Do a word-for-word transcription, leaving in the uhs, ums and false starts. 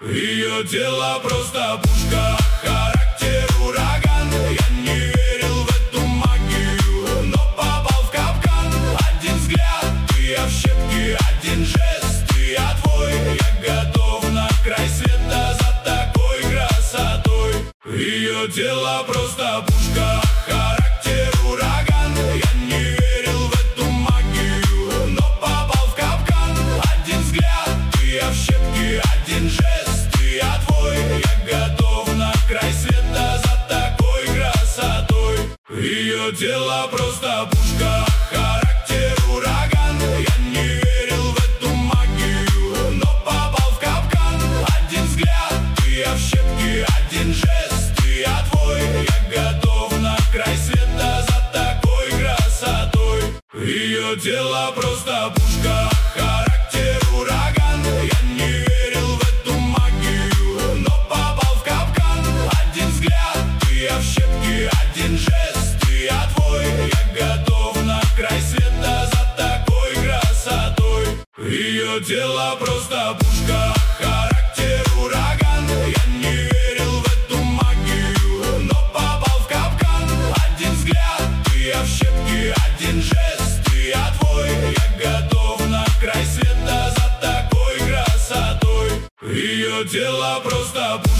Ее тело просто пушка, характер ураган. Я не верил в эту магию, но попал в капкан. Один взгляд, и я в щепки, один жест, и я твой. Я готов на край света за такой красотой. Ее тело просто пушка, характер ураган. Я не верил в эту магию, но попал в капкан. Один взгляд, и я в щепки, один жест, и я твой. Я готов на край света за такой красотой. Ее тело просто пушка, характер ураган. Я не верил в эту магию, но попал в капкан. Один взгляд, и я в щепки, один жест, и я твой. Я готов на край света за такой красотой. Ее тело просто пушка, характер ураган. Я не верил в эту магию, но попал в капкан. Один взгляд, и я в щепки, один жест, и я твой. Я готов на край света за такой красотой. Ее тело просто пушка, характер ураган. Я не верил в эту магию, но попал в капкан. Один взгляд, и я в щепки, один жест, и я твой. Я готов на край света за такой красотой. Ее тело просто